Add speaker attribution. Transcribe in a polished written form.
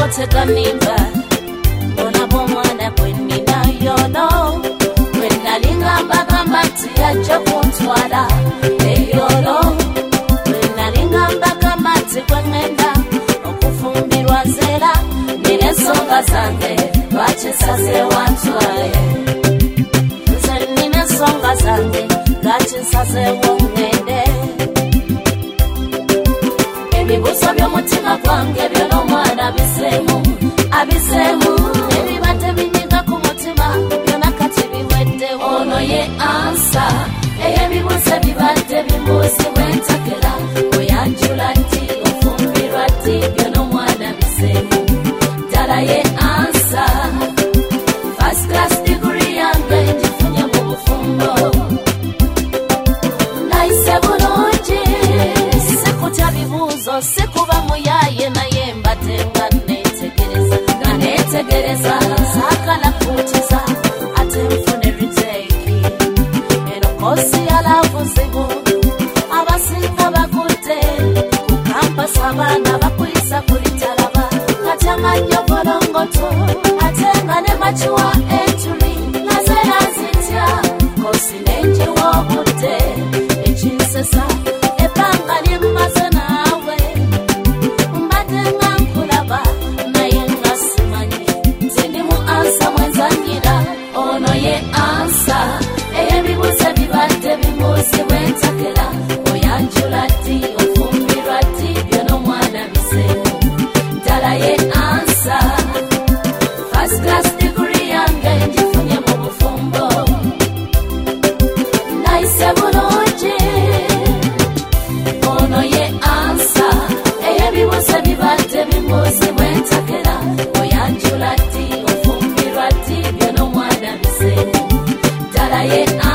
Speaker 1: teganimba mbona bomwana kwenina yono wenalingamba gamba tiyaja kuntwala eyolo wenalingamba gamba tikwengenda okufumbirwa zera ninesonga zange lwakisaze wantwale nze ninesonga zange lwakisaze wongende ebibuzo by'omutima gwange by'omwana abisemu ebibadde binyiga ku mutima byonna kati biwedde ono ye ansa ey'ebibuzo bibadde bibuuzibwa entakera oyanjula ddi ofumbirwa ddi by'omwana bisemu ddala ye ansa first class degree yange ngifunye mu bufumbo nayise bulungi sikutya bibuuzo sikuba muyaye naye mbadde nga netegereza saakala kutiza ate nfune riteeki eno kosi yalavuzibu abasinga bagudde ku kampasi abaana bakuyisa kulitalaba katyangannyo bolongoto ate nga ne makiwa entuli nazera zitya kosi nenjiwa obudde ekinsesa ebbanga lyemmaze naawe mbadde nga nkulaba naye nga simanyi zindimu ansa mwenzanyira ono ye ansa ey'ebibuzo bibadde bibuuzibwa entakera oyanjula ddi ofumbirwa ddi by'omwana bisemu ddala ye ansa first class degree yange ngifunye mu bufumbo nayise bulungi ono ye ansa ey'ebibuzo bibadde bibuuzibwa entakera oyanjula ddi ofumbirwa ddi by'omwana bisemu ddala ye